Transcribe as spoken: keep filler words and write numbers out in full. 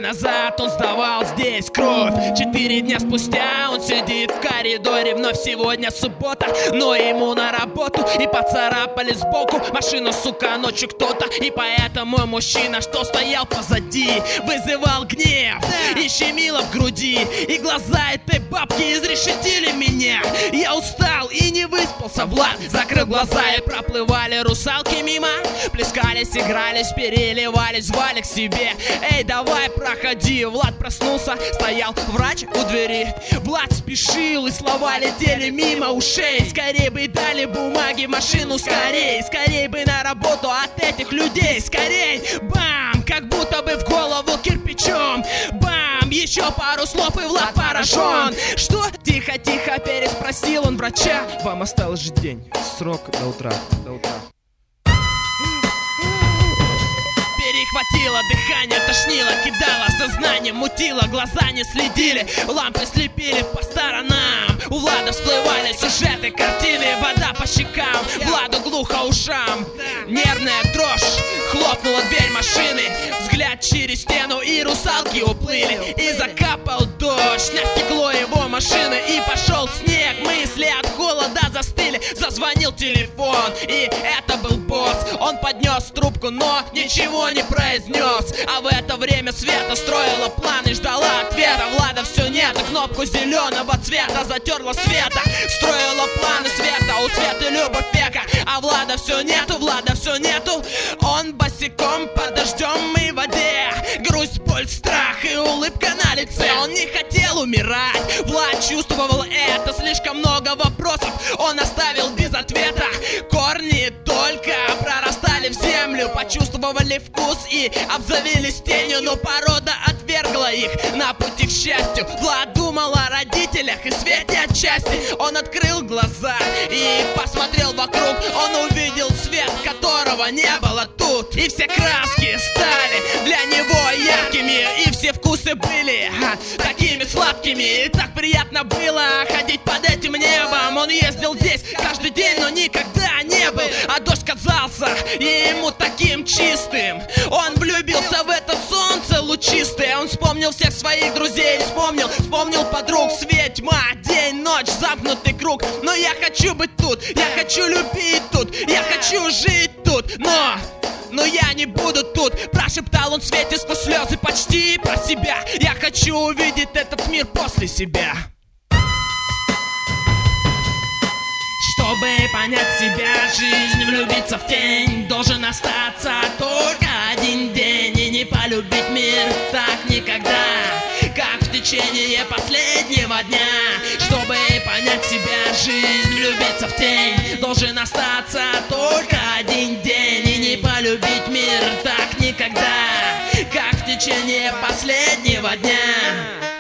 назад он сдавал здесь кровь. Четыре дня спустя он сидит в коридоре. Вновь сегодня суббота, но ему на работу. И поцарапали сбоку машину, сука, ночью кто-то. И поэтому мужчина, что стоял позади, вызывал гнев и щемило в груди. И глаза этой бабки изрешетили меня. Я устал и не выспался. Влад закрыл глаза, и проплывали русалки мимо. Плескались, игрались, переливались, звали к себе. Эй, давай, проходи. Влад проснулся, стоял врач у двери. Влад спешил, и слова летели мимо ушей. Скорей бы дали бумаги в машину, скорей. Скорей бы на работу от этих людей, скорей. Бам, как будто бы в голову кирпичом. Бам, еще пару слов, и Влад поражен. Что? Тихо, тихо, переспросил он врача. Вам осталось же день, срок до утра, до утра. Перехватило дыхание, тошнило, кидало сознание, мутило, глаза не следили, лампы слепили по сторонам. У Влада всплывали сюжеты, картины, вода по щекам, Владу глухо ушам. Нервная дрожь, хлопнула дверь машины, взгляд через стену, и русалки уплыли. И закапал дождь на стекло его машины, и пошел снег, мысли от холода застыли. Зазвонил телефон, и это был босс. Он поднес трубку, но ничего не произнес. А в это время Света строила планы, ждала ответа. Влада все нет, и кнопку зеленого цвета затерла Света. Строила планы Света, у Светы любовь века. А Влада все нету, Влада все нету. Он босиком под дождем и в воде. Грусть, боль, страх и улыбка на лице. Он не хотел умирать, Влад чувствовал это. Слишком много вопросов он оставил без ответа. Корни только прорастали в землю, почувствовали вкус и обзавелись тенью. Но порода отвергла их на пути к счастью. Влад думал о родителях и Свете отчасти. Он открыл глаза и посмотрел вокруг. Он увидел свет, которого не было тут. И все краски стали для него яркими, и все вкусы были а, такими сладкими. И так приятно было ходить под этим небом. Он ездил здесь каждый день, но никогда не был. А дождь казался ему таким чистым. Он влюбился в это солнце лучистое. Он вспомнил всех своих друзей, вспомнил, вспомнил подруг. Свет, тьма, день, ночь, замкнутый круг. Но я хочу быть тут, я хочу любить тут, я хочу жить тут, но... Но я не буду тут, прошептал он Свете сквозь слезы, почти про себя. Я хочу увидеть этот мир после себя. Чтобы понять себя, жизнь, влюбиться в тень, должен остаться только один день. И не полюбить мир так никогда, как в течение последнего дня. Чтобы понять себя, жизнь, влюбиться в тень, должен остаться только один день. И не полюбить мир так никогда, как в течение последнего дня.